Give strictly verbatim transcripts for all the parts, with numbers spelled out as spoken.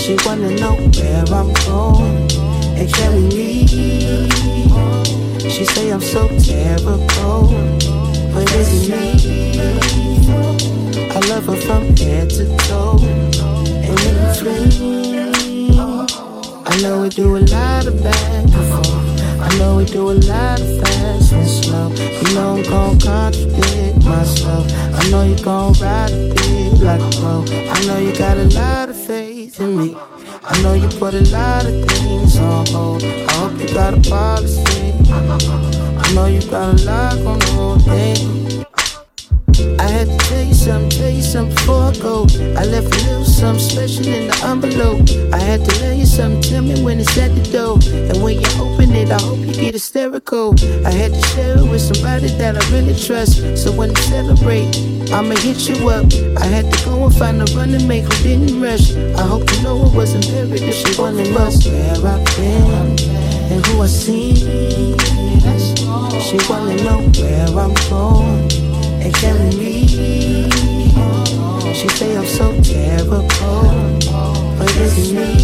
She wanna know where I'm going and can we leave. She say I'm so terrible, but is it me? I love her from head to toe and in between. I know we do a lot of back and forth. I know we do a lot of fast and slow. You know I'm gon' contradict myself. I know you gon' ride a bit like a pro. I know you got a lot of faith in me. I know you put a lot of things on hold. I hope you got a policy. I know you got a lot on the whole thing. I had to tell you something, tell you something before I go. I left a little something special in the envelope. I had to tell you something, tell me when it's at the door. And when you open it, I hope you get hysterical. I had to share it with somebody that I really trust. So when we celebrate, I'ma hit you up. I had to go and find a running mate who didn't rush. I hope you know it wasn't buried if she wanna know where I've been and who I seen. She wanna know where I'm going and can we leave. She say I'm so terrible, but is it me?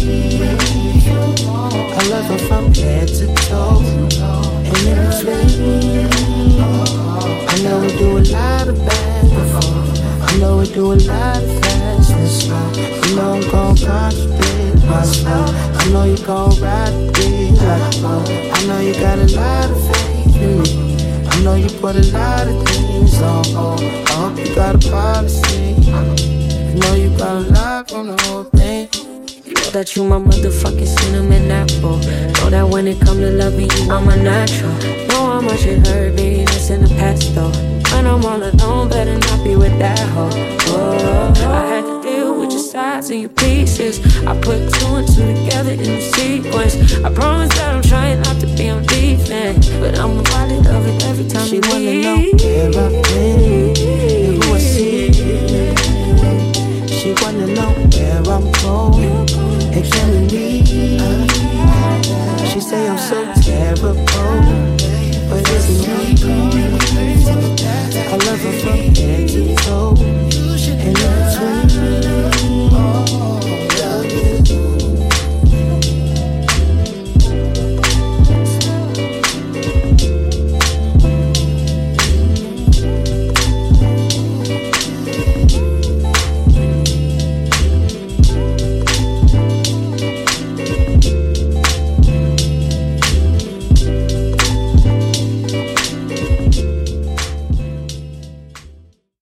I love her from head to toe and in between. I know we do a lot of back and forth. I know we do a lot of fast and slow. You know I'm gon' contradict myself. I know you gon' ride a bit like a pro. I know you got a lot of faith in me. I know you put a lot of things on hold. I hope you got a policy. I know you got a lot on the whole thing. Know that you my motherfucking cinnamon apple. Know that when it come to loving you, I'm a natural. Know how much it hurt me, that's in the past though. When I'm all alone, better not be with that hoe. Oh, I had to deal with your sides and your pieces. I put two and two together in the sequence. I promise that I'm trying not to be on defense, but I'm reminded of it every time she you wanna leave. know where I've been and who I see. She wanna know where I'm going and can we leave.